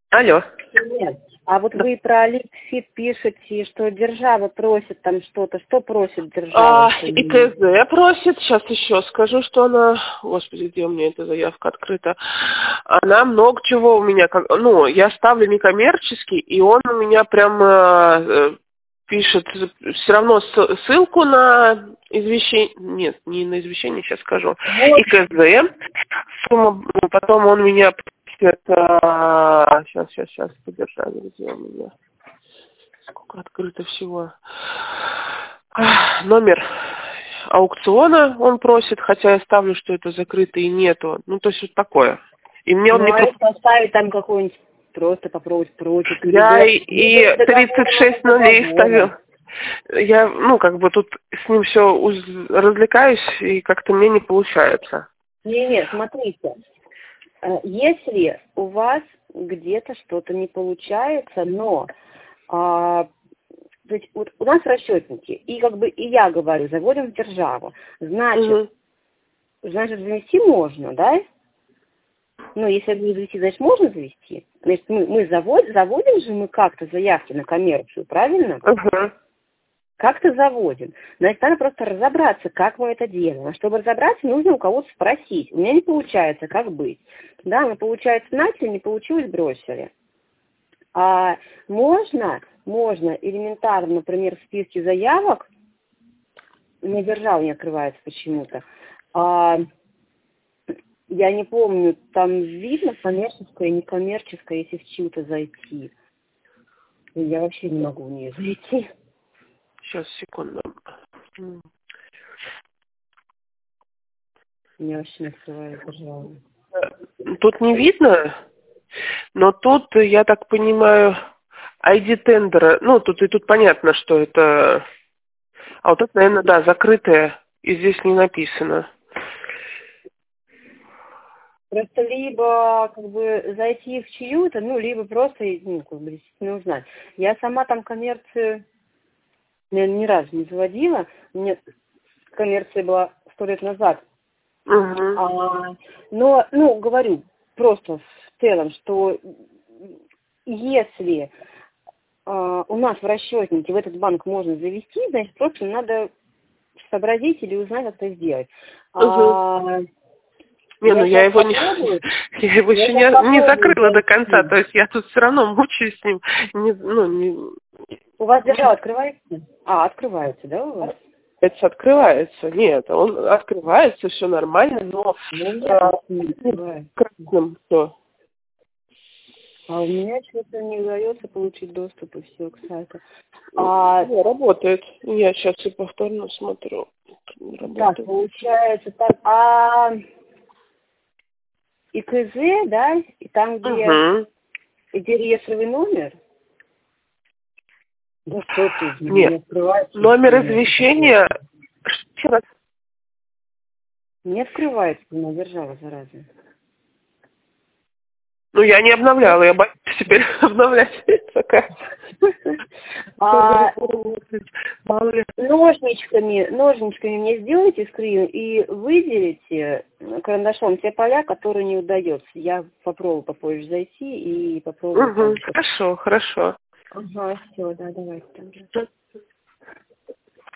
Алло. Нет. А вот вы про Ликфит пишете, что держава просит там что-то. Что просит держава? ИКЗ просит, сейчас еще скажу, что она, господи, где у меня эта заявка открыта, она много чего у меня, я ставлю некоммерческий, и он у меня прям пишет все равно ссылку на извещение, нет, не на извещение, сейчас скажу, Вот. ИКЗ, сумма, потом он меня просит, сейчас, подержали, где у меня. Сколько открыто всего. Номер аукциона он просит, хотя я ставлю, что это закрыто и нету. То есть вот такое. И мне он не если поставить там какой-нибудь, просто попробовать против. Я и 36 нулей ставил. Я, тут с ним все развлекаюсь, и как-то мне не получается. Не, смотрите. Если у вас где-то что-то не получается, но то есть вот у нас расчетники, и я говорю, заводим в державу, значит, завести можно, да? Если не завести, значит, можно завести. Значит, мы заводим же мы как-то заявки на коммерцию, правильно? Как-то заводим. Значит, надо просто разобраться, как мы это делаем. А чтобы разобраться, нужно у кого-то спросить. У меня не получается, как быть. Да, получается, начали, не получилось, бросили. А можно элементарно, например, в списке заявок, на державу не открывается почему-то, я не помню, там видно коммерческое, некоммерческое, если в чью-то зайти. Я вообще не могу в нее зайти. Сейчас, секунду. У меня вообще не открывается державу. Тут не видно, но тут, я так понимаю, ID тендера, тут понятно, что это... А вот это, наверное, да, закрытое, и здесь не написано. Просто либо зайти в чью-то, либо просто действительно узнать. Я сама там коммерцию ни разу не заводила. У меня коммерция была 100 лет назад. Но, говорю просто в целом, что если у нас в расчетнике в этот банк можно завести, значит, просто надо сообразить или узнать, как это сделать. Я его еще не закрыла до конца, то есть я тут все равно мучаюсь с ним. У вас держава открывается? Открывается, да, у вас? Это открывается. Нет, он открывается, все нормально, но красным все. А у меня что-то не удается получить доступ и все к сайту. Работает. Я сейчас и повторно смотрю. Так, получается так. ИКЗ, да? И там, где реестровый номер? Да что ты? Нет. Номер извещения. Еще раз. Не открывается на держава, зараза. Я не обновляла, я боюсь теперь обновлять. Ножничками мне сделайте скрин и выделите карандашом те поля, которые не удается. Я попробую попозже зайти и попробую. Хорошо. Ага, все, да, давайте.